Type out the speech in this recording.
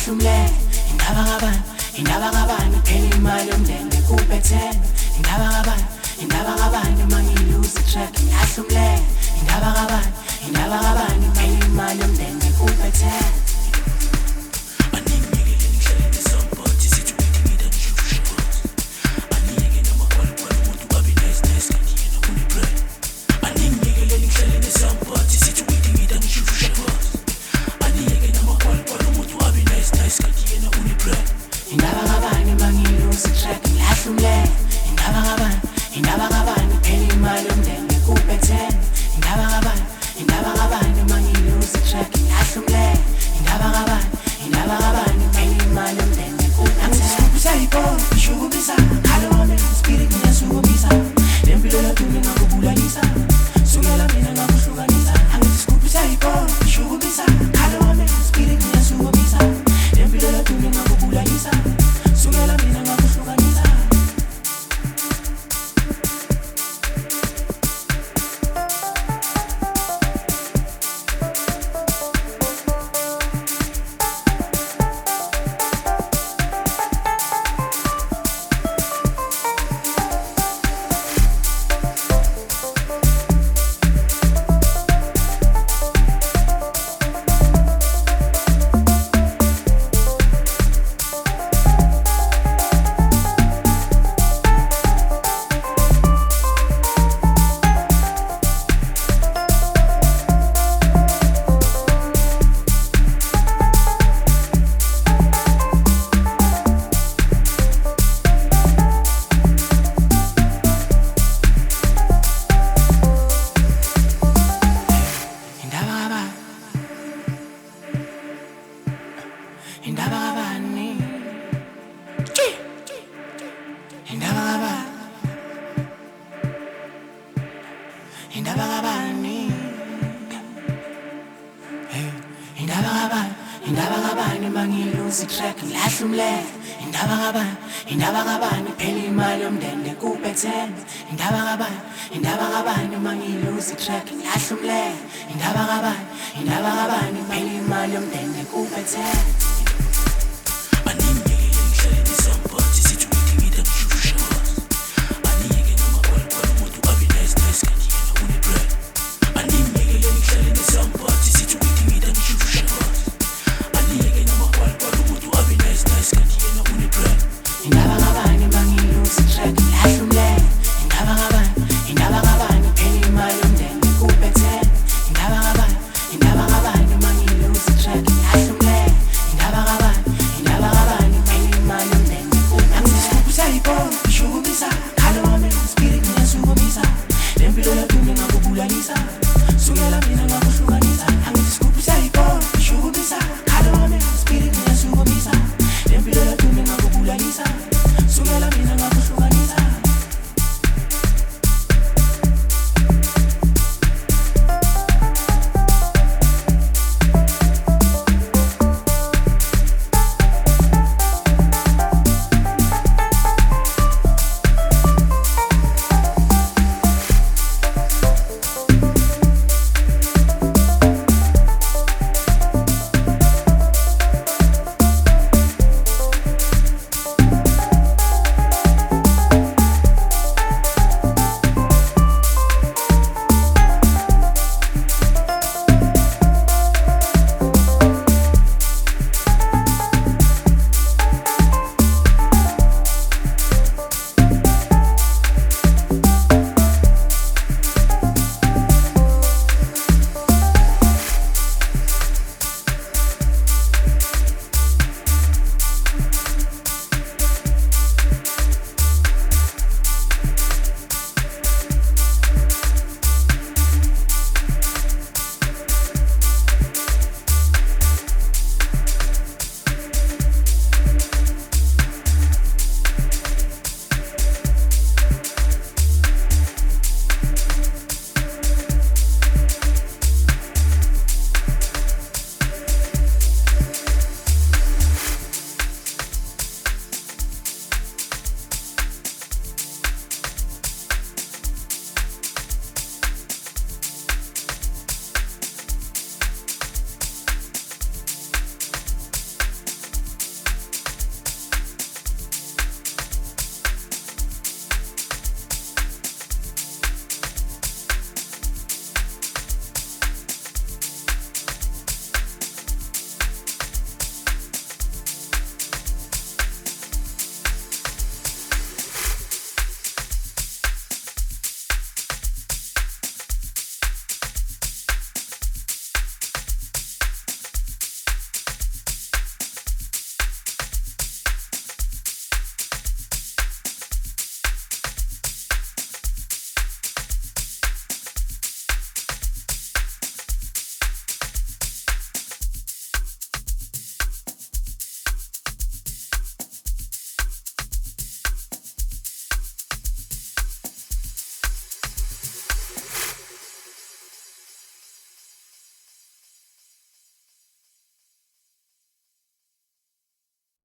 ngilahlumle indaba kabani phela imali yomndende kubethene indaba kabani mangiluza track ngilahlumle indaba kabani phela imali yomndende kubethene. Indaba kabani phela imali yomndende kubethene indaba kabani mangiluza track ngilahlumle indaba kabani phela imali yomndende kubethene. Angizisukisa iphone ngishukubisa khalo wami spirit ngiyasukubisa lempilo yadumi ngakubulisa sukela mina ngakuhlukanisa. Angizisukisa iphone ngishukubisa khalo wami spirit ngiyasukubisa lempilo yadumi ngakubulisa sukela mina ngakuhlukanisa. Indaba kabani mangiluza track ngilahlumle indaba kabani phela imali yomndende kubethene indaba kabani mangiluza track ngilahlumle indaba kabani phela imali yomndende kubethene.